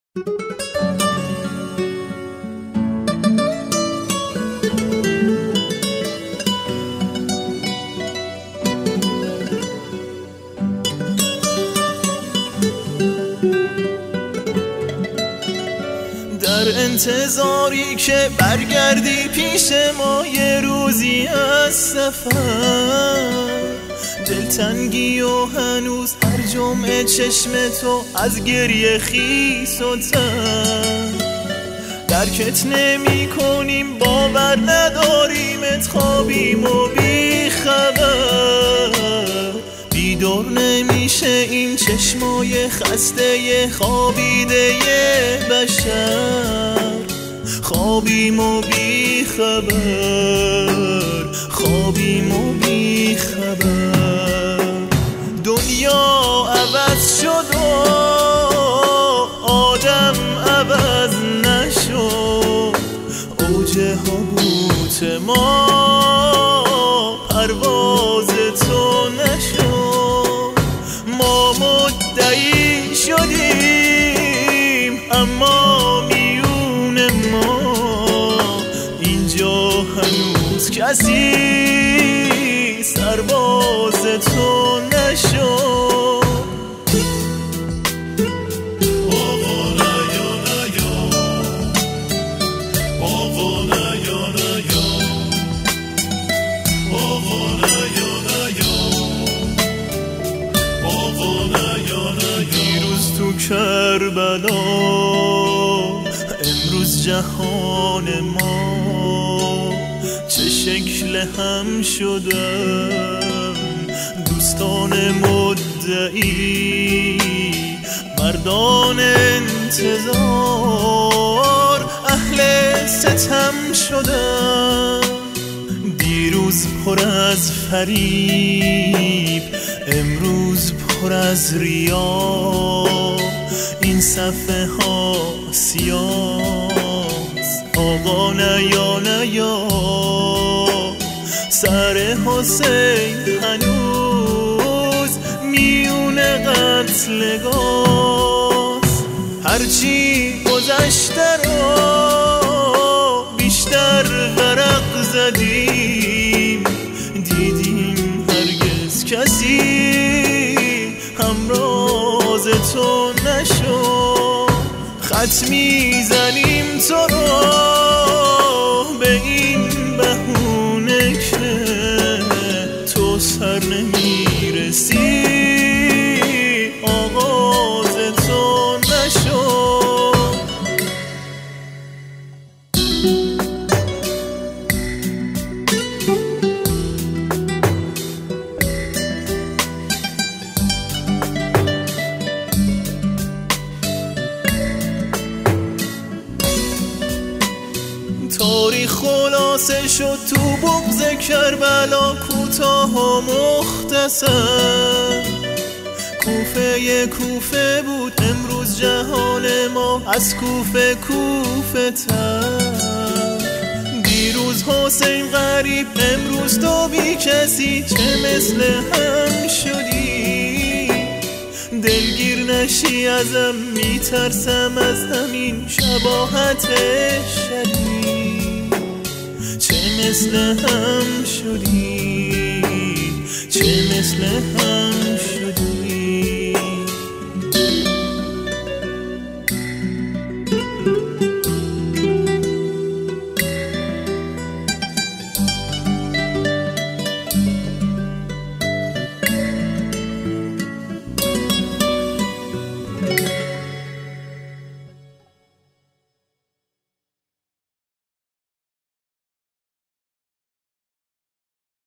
در انتظاری که برگردی پیش ما یه روزی از سفر، دلتنگی و هنوز هر جمعه چشم تو از گریه خیس و تر. درکت نمی کنیم، باور نداریمت، خوابیم و بی خبر. بیدار نمیشه این چشمای خسته خوابیده بشر. خوابیم و بی خبر، خوابیم و بی خبر. دنیا عوض شد و آدم عوض نشد. اوج حبوط ما پرواز تو نشد. ما مدعی شدیم اما میون ما اینجا هنوز کسی سرباز تو نشد. دیروز تو کربلا، امروز جهان ما چه شکل هم شدن. دوستان مدعی، مردان انتظار، اهل ستم شدن. دیروز پر از فریب، امروز پر از ریا. این صفحه ها سیاست، آقا نیا نیا. سر حسین هنوز میون قتلگاست. هرچی گذشته رو بیشتر ورق زدیم، دیدیم هرگز کسی همراز تو نشد. خط میزنیم تو رو به این بهونه که تو سر نمیرسی، آغاز تو نشد. تاریخ خلاصه شد تو بغض کربلا، کوتاه و مختصر. کوفه کوفه بود، امروز جهان ما از کوفه کوفه تر. دیروز حسین غریب، امروز تو بی کسی، چه مثل هم شدی. دلگیر نشی ازم، میترسم از همین شباهت شدید. چه مثل هم شدی، چه مثل هم شدی.